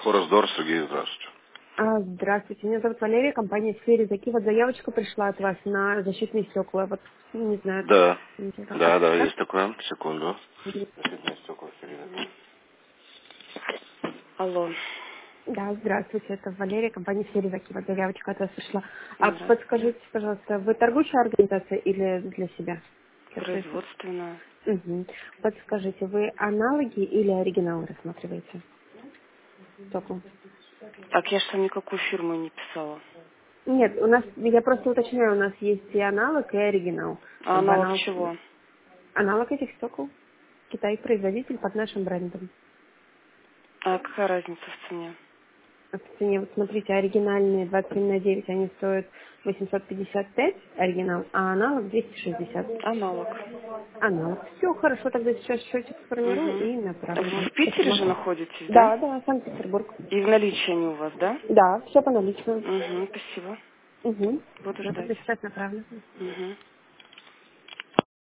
Форес-Дор, Сергей, здравствуйте. Здравствуйте, меня зовут Валерия, компания «Сфере». Такие вот заявочка пришла от вас на защитные стекла. Вот, не знаю. Да, Да? да, есть такое. Секунду. Защитное стекло, Сергей. Алло. Да, здравствуйте, это Валерия, компания «Сфере». Такие вот заявочка от вас пришла. Здравствуйте. Подскажите, пожалуйста, вы торгующая организация или для себя? Производственная. Угу. Подскажите, вы аналоги или оригиналы рассматриваете? Стекла. Так, я же сам никакую фирму не писала. Нет, у нас, я просто уточняю, у нас есть и аналог, и оригинал. А Как бы аналог аналог, чего? аналог этих стекол. Китай производитель под нашим брендом. А какая разница в цене? А по цене, вот смотрите, оригинальные 27/9, они стоят 855 оригинал, а аналог 260. Аналог. Аналог. Все хорошо, тогда сейчас счетчик сформирую Угу. и направлю Вы вам. в Питере же Спасибо. находитесь, да? Да, Санкт-Петербург. И в наличии они у вас, да? Да, все по наличному. Угу, спасибо. Угу. Буду Я ждать. тогда сейчас направлю. Угу.